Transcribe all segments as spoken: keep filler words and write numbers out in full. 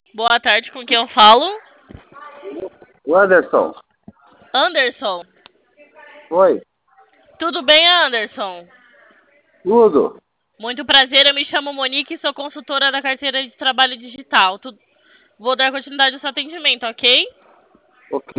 Boa tarde, com quem eu falo? O Anderson. Anderson. Oi. Tudo bem, Anderson? Tudo. Muito prazer, eu me chamo Monique e sou consultora da carteira de trabalho digital. Tu- Vou dar continuidade ao seu atendimento, ok? Ok.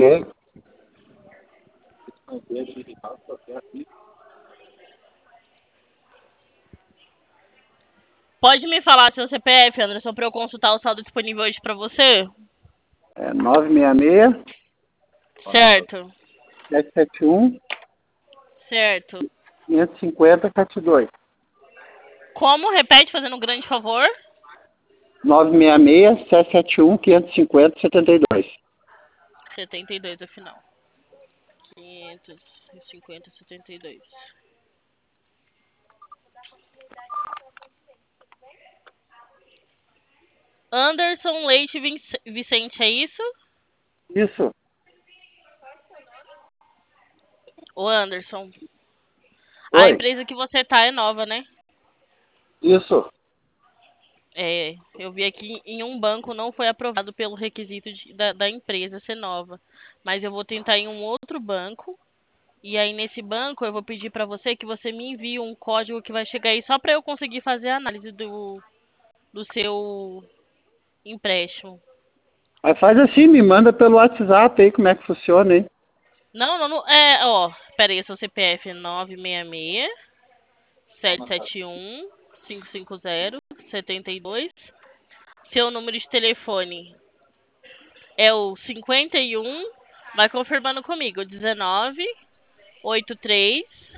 Pode me falar seu C P F, Anderson, para eu consultar o saldo disponível hoje para você? É nove seis seis, Certo, sete sete um, certo. cinco cinco zero, sete dois. Como? Repete, fazendo um grande favor. nove seis seis, sete sete um, cinco cinco zero, sete dois. setenta e dois, afinal. quinhentos e cinquenta, setenta e dois. Anderson Leite Vinc- Vicente, é isso? Isso. Ô, Anderson, a Oi. empresa que você tá é nova, né? Isso. É, eu vi aqui em um banco não foi aprovado pelo requisito de- da, da empresa ser nova. Mas eu vou tentar em um outro banco. E aí nesse banco eu vou pedir para você que você me envie um código que vai chegar aí só para eu conseguir fazer a análise do, do seu empréstimo. Mas faz assim, me manda pelo WhatsApp aí como é que funciona, hein? Não, não, não. É, ó. Pera aí, seu C P F é nove seis seis, sete sete um, cinco cinco zero, sete dois. Seu número de telefone é o cinquenta e um. Vai confirmando comigo. dezenove, oitenta e três,